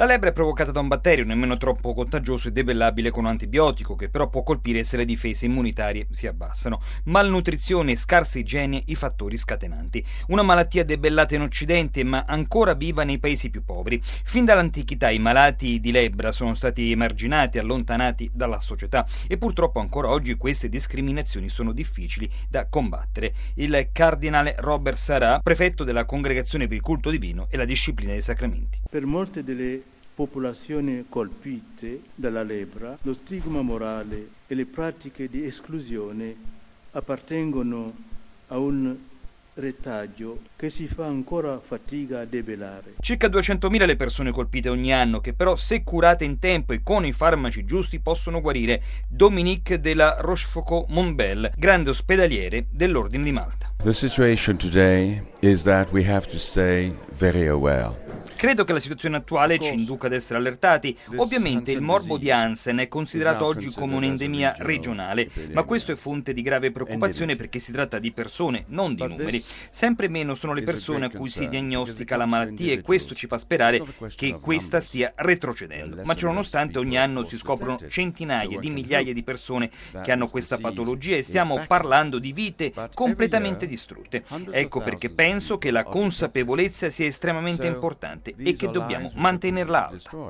La lebbra è provocata da un batterio nemmeno troppo contagioso e debellabile con un antibiotico, che però può colpire se le difese immunitarie si abbassano. Malnutrizione e scarsa igiene i fattori scatenanti. Una malattia debellata in Occidente ma ancora viva nei paesi più poveri. Fin dall'antichità i malati di lebbra sono stati emarginati, allontanati dalla società e purtroppo ancora oggi queste discriminazioni sono difficili da combattere. Il cardinale Robert Sarah, prefetto della Congregazione per il culto divino e la disciplina dei sacramenti. Per molte delle popolazioni colpite dalla lebbra, lo stigma morale e le pratiche di esclusione appartengono a un retaggio che si fa ancora fatica a debellare. Circa 200.000 le persone colpite ogni anno, che però se curate in tempo e con i farmaci giusti possono guarire. Dominique de la Rochefoucauld-Montbel, grande ospedaliere dell'Ordine di Malta. The situation today is that we have to stay very aware. Credo che la situazione attuale ci induca ad essere allertati. Ovviamente il morbo di Hansen è considerato oggi come un'endemia regionale, ma questo è fonte di grave preoccupazione perché si tratta di persone, non di numeri. Sempre meno sono le persone a cui si diagnostica la malattia e questo ci fa sperare che questa stia retrocedendo. Ma ciononostante ogni anno si scoprono centinaia di migliaia di persone che hanno questa patologia e stiamo parlando di vite completamente distrutte. Ecco perché penso che la consapevolezza sia estremamente importante e che dobbiamo mantenerla alta.